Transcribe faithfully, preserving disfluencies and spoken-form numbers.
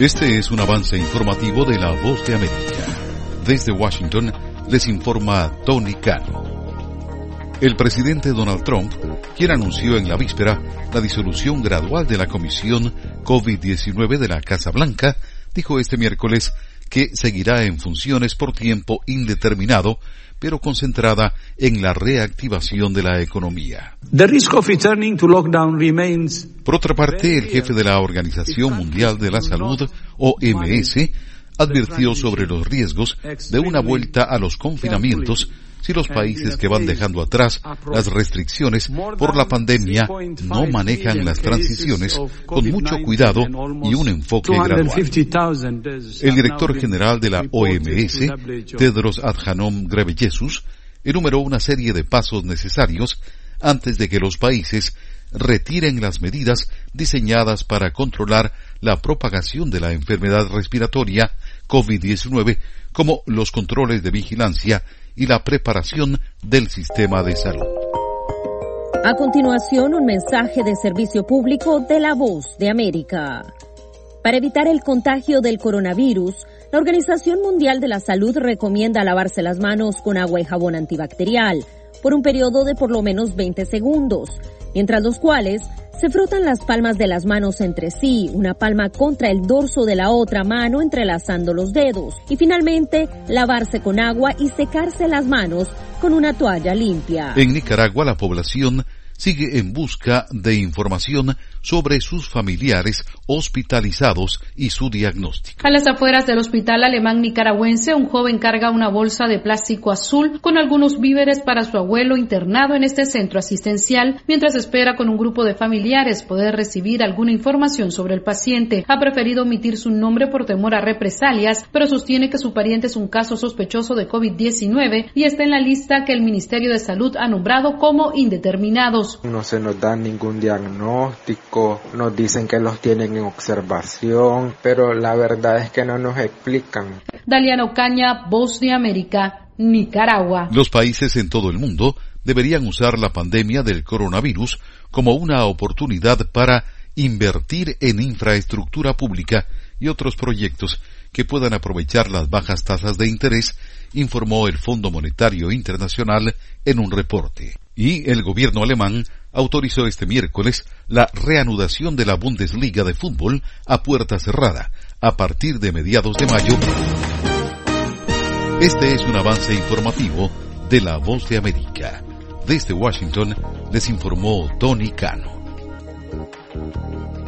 Este es un avance informativo de La Voz de América. Desde Washington les informa Tony Cano. El presidente Donald Trump, quien anunció en la víspera la disolución gradual de la Comisión COVID diecinueve de la Casa Blanca, dijo este miércoles que seguirá en funciones por tiempo indeterminado, pero concentrada en la reactivación de la economía. The risk of returning to lockdown remains. Por otra parte, el jefe de la Organización Mundial de la Salud, O M S, advirtió sobre los riesgos de una vuelta a los confinamientos si los países que van dejando atrás las restricciones por la pandemia no manejan las transiciones con mucho cuidado y un enfoque gradual. El director general de la O M S, Tedros Adhanom Ghebreyesus, enumeró una serie de pasos necesarios antes de que los países retiren las medidas diseñadas para controlar la propagación de la enfermedad respiratoria COVID diecinueve, como los controles de vigilancia y la preparación del sistema de salud. A continuación, un mensaje de servicio público de La Voz de América. Para evitar el contagio del coronavirus, la Organización Mundial de la Salud recomienda lavarse las manos con agua y jabón antibacterial por un periodo de por lo menos veinte segundos, mientras los cuales se frotan las palmas de las manos entre sí, una palma contra el dorso de la otra mano entrelazando los dedos, y finalmente lavarse con agua y secarse las manos con una toalla limpia. En Nicaragua, la población sigue en busca de información sobre sus familiares hospitalizados y su diagnóstico. A las afueras del hospital alemán nicaragüense, un joven carga una bolsa de plástico azul con algunos víveres para su abuelo internado en este centro asistencial, mientras espera con un grupo de familiares poder recibir alguna información sobre el paciente. Ha preferido omitir su nombre por temor a represalias, pero sostiene que su pariente es un caso sospechoso de COVID diecinueve y está en la lista que el Ministerio de Salud ha nombrado como indeterminados. No se nos da ningún diagnóstico, nos dicen que los tienen en observación, pero la verdad es que no nos explican. Daliana Ocaña, Voz de América, Nicaragua. Los países en todo el mundo deberían usar la pandemia del coronavirus como una oportunidad para invertir en infraestructura pública y otros proyectos que puedan aprovechar las bajas tasas de interés, informó el Fondo Monetario Internacional en un reporte. Y el gobierno alemán autorizó este miércoles la reanudación de la Bundesliga de fútbol a puerta cerrada a partir de mediados de mayo. Este es un avance informativo de La Voz de América. Desde Washington les informó Tony Cano.